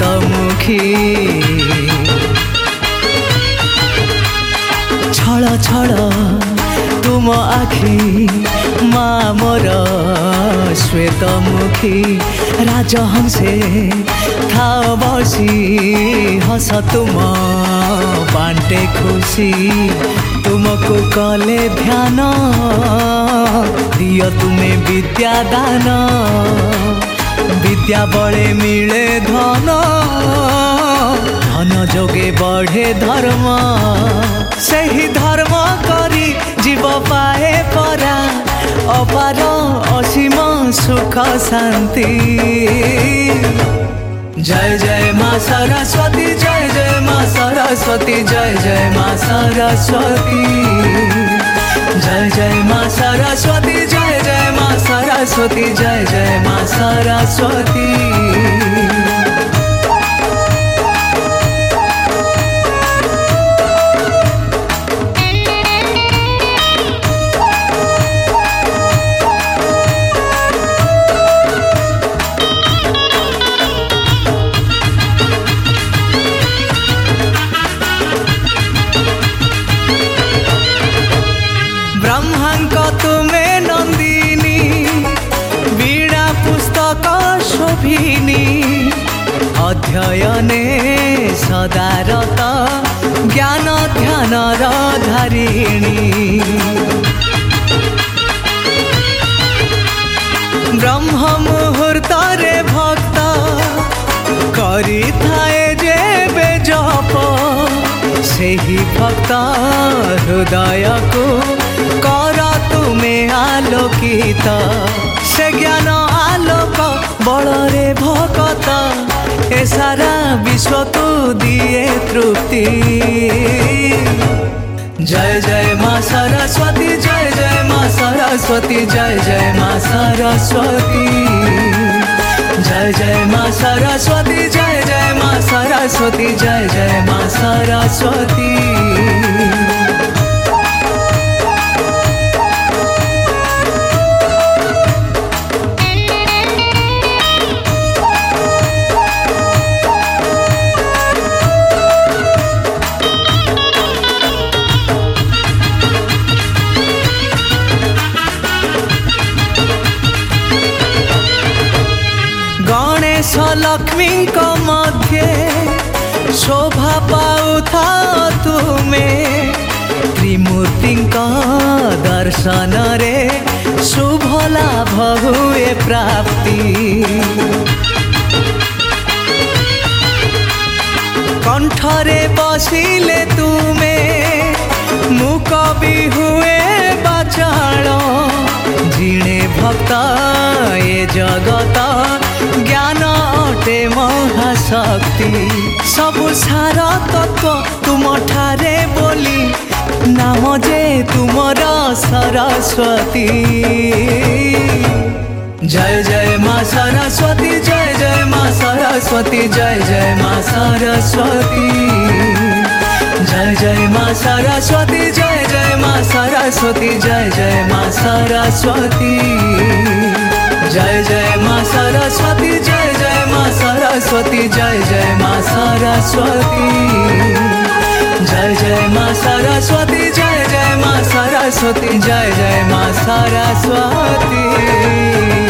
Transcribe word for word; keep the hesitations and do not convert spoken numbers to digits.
श्वेतमुखी छल छल तुम आखि मा मोर श्वेतमुखी राजहंसे था बसी हस तुम बांटे खुशी तुमको कले ध्यान दियो तुम्हें विद्या दान विद्या बड़े मिले धन धन जोगे बढ़े धर्म सही धर्म करी जीव पाए परा अपार असीम सुख शांति जय जय माँ सरस्वती जय जय माँ सरस्वती जय जय माँ सरस्वती जय जय माँ सरस्वती जय जय माँ सरस्वती जय जय माँ सरस्वती ब्रह्मांक तुमे नंदिनी वीणा पुस्तक शोभिनी अध्ययने सदारत ज्ञान ध्यान धारिणी ब्रह्म मुहूर्त रे भक्त करी थाए जे बेजप सेही भक्त हृदय को कर तुमे आलोकित से ज्ञान आलोक बड़े भगत ए सारा विश्व को दिए तृप्ति जय जय माँ सरस्वती जय जय माँ सरस्वती जय जय माँ सरस्वती जय जय माँ सरस्वती जय जय माँ सरस्वती जय जय माँ सरस्वती गणेश लक्ष्मी को मध्य शोभा पाउथा तुमे त्रिमूर्ति दर्शन रे शुभ लाभ हुए प्राप्ति कंठरे बसिले तुमे मुख भी हुए बाचाल जिणे भक्त ये जगत ज्ञान अटे महाशक्ति सबु सार तत्व तुम ठारे बोली नाम जे तुमर सरस्वती जय जय माँ सरस्वती जय जय माँ सरस्वती जय जय माँ सरस्वती जय जय माँ सरस्वती जय जय माँ सरस्वती जय जय माँ सरस्वती जय जय माँ सरस्वती जय जय माँ सरस्वती जय जय माँ सरस्वती जय जय माँ सरस्वती जय जय माँ सरस्वती जय जय माँ सरस्वती।